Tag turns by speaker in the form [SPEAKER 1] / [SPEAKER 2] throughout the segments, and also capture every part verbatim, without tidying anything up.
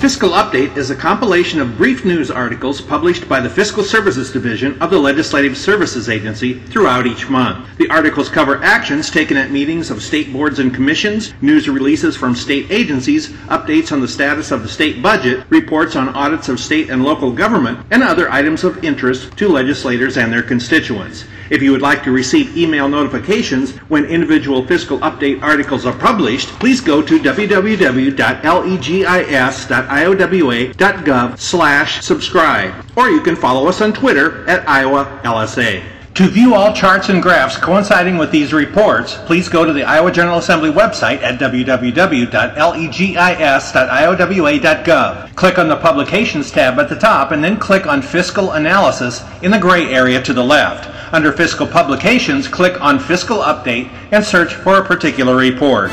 [SPEAKER 1] Fiscal Update is a compilation of brief news articles published by the Fiscal Services Division of the Legislative Services Agency throughout each month. The articles cover actions taken at meetings of state boards and commissions, news releases from state agencies, updates on the status of the state budget, reports on audits of state and local government, and other items of interest to legislators and their constituents. If you would like to receive email notifications when individual Fiscal Update articles are published, please go to w w w dot legis dot i o w a dot gov slash subscribe, or you can follow us on Twitter at Iowa L S A. To view all charts and graphs coinciding with these reports, please go to the Iowa General Assembly website at w w w dot legis dot i o w a dot gov. Click on the Publications tab at the top and then click on Fiscal Analysis in the gray area to the left. Under Fiscal Publications, click on Fiscal Update and search for a particular report.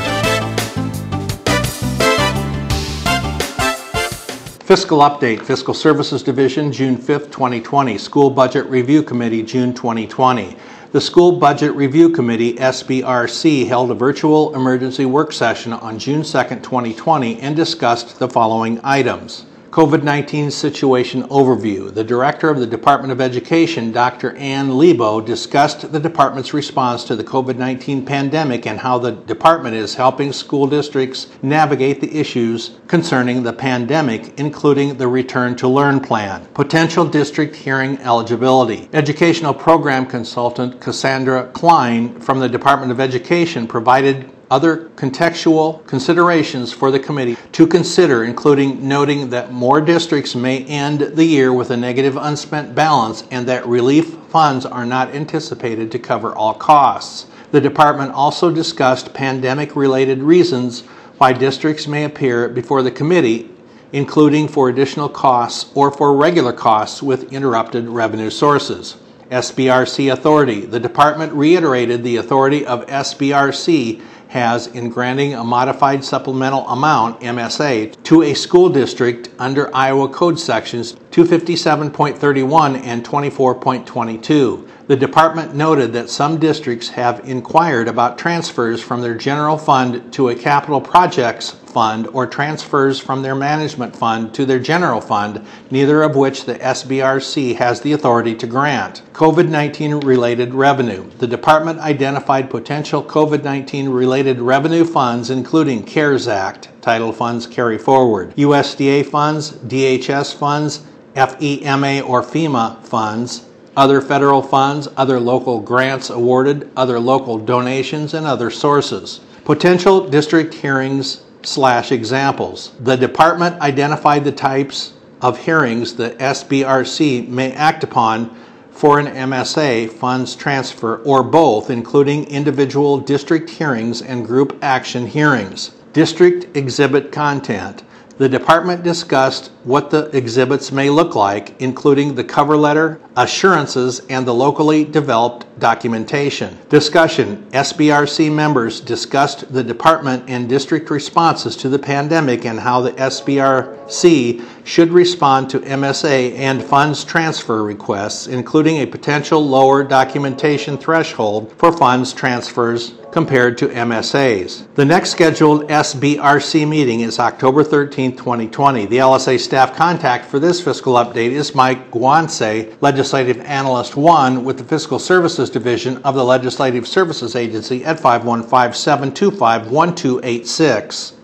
[SPEAKER 1] Fiscal Update, Fiscal Services Division, June fifth, twenty twenty. School Budget Review Committee, June twenty twenty. The School Budget Review Committee, S B R C, held a virtual emergency work session on June second, twenty twenty and discussed the following items. COVID nineteen Situation Overview. The Director of the Department of Education, Doctor Ann Lebo, discussed the department's response to the COVID nineteen pandemic and how the department is helping school districts navigate the issues concerning the pandemic, including the Return to Learn plan. Potential district hearing eligibility. Educational Program Consultant Cassandra Klein from the Department of Education provided other contextual considerations for the committee to consider, including noting that more districts may end the year with a negative unspent balance and that relief funds are not anticipated to cover all costs. The department also discussed pandemic-related reasons why districts may appear before the committee, including for additional costs or for regular costs with interrupted revenue sources. S B R C Authority. The department reiterated the authority of S B R C has in granting a modified supplemental amount, M S A, to a school district under Iowa Code Sections two fifty-seven point thirty-one and twenty-four point twenty-two. The department noted that some districts have inquired about transfers from their general fund to a capital projects fund or transfers from their management fund to their general fund, neither of which the S B R C has the authority to grant. COVID nineteen related revenue. The department identified potential COVID nineteen related revenue funds, including CARES Act, title funds carry forward, U S D A funds, D H S funds, F E M A or FEMA funds, other federal funds, other local grants awarded, other local donations, and other sources. Potential district hearings slash examples. The department identified the types of hearings the S B R C may act upon for an M S A funds transfer or both, including individual district hearings and group action hearings. District exhibit content. The department discussed what the exhibits may look like, including the cover letter, assurances, and the locally developed documentation. Discussion. S B R C members discussed the department and district responses to the pandemic and how the S B R C should respond to M S A and funds transfer requests, including a potential lower documentation threshold for funds transfers compared to M S As. The next scheduled S B R C meeting is October thirteenth, twenty twenty. The L S A staff contact for this fiscal update is Mike Guance, Legislative Analyst one with the Fiscal Services Division of the Legislative Services Agency at five one five, seven two five, one two eight six.